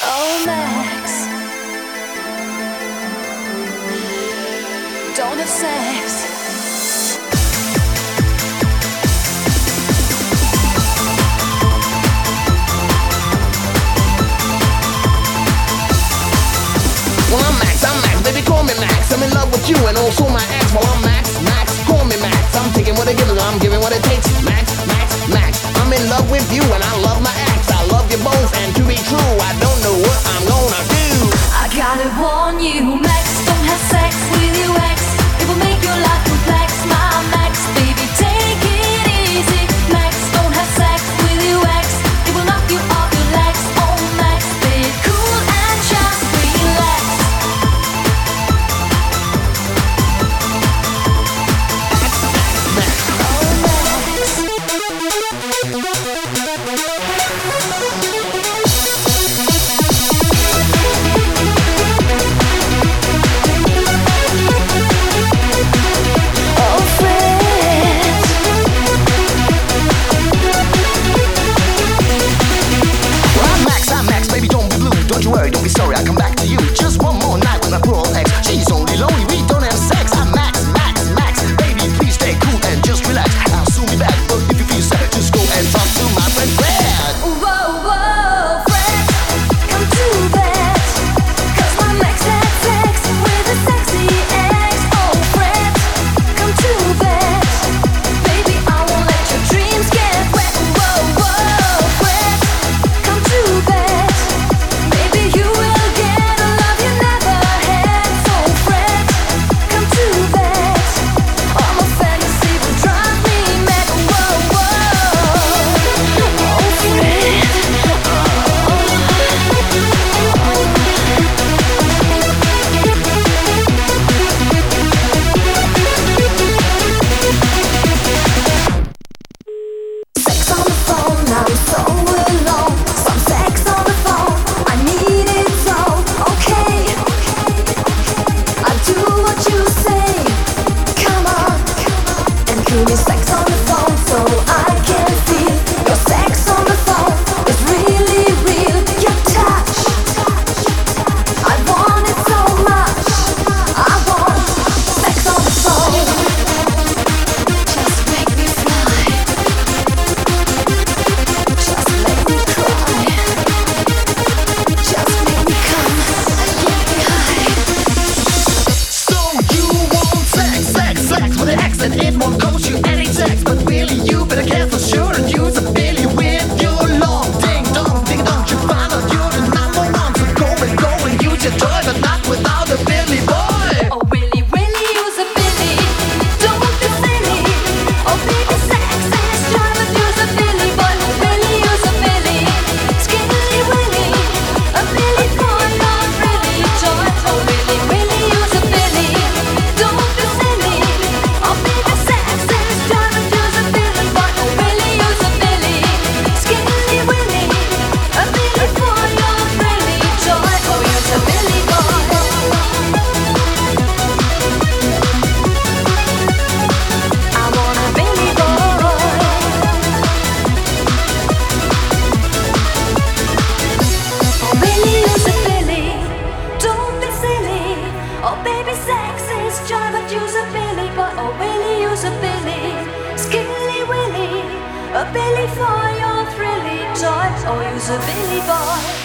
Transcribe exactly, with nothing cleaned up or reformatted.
Oh, Max, don't have sex. Well, I'm Max, I'm Max, baby, call me Max. I'm in love with you and also my ex. Well, I'm Max, Max, call me Max. I'm taking what it gives, I'm giving what it takes. Max, Max, Max, I'm in love with you and I love my ex. I love you both, and to be true, I don't know what I'm gonna do. I gotta warn you, Max, don't have sex with your ex. It will make your life complex, my Max, baby, take it easy. Max, don't have sex with your ex. It will knock you off your legs. Oh, Max, be cool and just relax. Don't you worry, don't be sorry, I'll come back to you. Just one more night with my poor old ex. She's only lonely, we don't have sex. I'm Max, Max, Max. Baby, please stay cool and just relax. I'll soon be back, but if you feel sad, just go and talk to my friend Fred. Whoa, whoa, Fred, come to bed. Cause my Max had sex with a sexy ex. Oh, Fred, come to bed. Baby, I won't let your dreams get wet. Whoa, whoa, Fred, come to bed. You will get a love you never had. So Fred, come to bed. All my fantasy will drive me mad. Whoa, whoa. Oh, Fred. Sex on the phone, I'm so alone. Some sex on the phone, I need it so. Okay, I do what you say. Come on, and give me sex on the phone so I can feel your sex on the phone is really real. Your touch, I want it so much. I want sex on the phone. Just make me fly. Just make me cry. Just make me come. Get me high. So you want sex, sex, sex with an X, and it won't cost you any sex. But really, you better care for sure and use a Billy with your long ding dong, ding dong. You find out you're the number one, so go and go and use your toy, but not without a Billy boy. Oh, Willy, Willy, use a Billy. Don't be silly. Oh, baby, sex is try but use a Billy boy. Oh, Willy, use a Billy. Skinny Willy, a Billy boy, not really joy. Oh, Willy, Willy, use a Billy. Don't be silly. Oh, baby, sex is try but use a Billy boy. Oh, Willy, use a Billy. Skinny Willy, a Billy boy, not really joy. Oh, use a Billy boy. I want a Billy boy. Oh, Billy, use a Billy. Don't be silly. Oh, baby, sex is joy, but use a Billy boy. Oh, Billy, use a Billy. Skilly Willy, a Billy for your thrilly toy. Oh, use a Billy boy.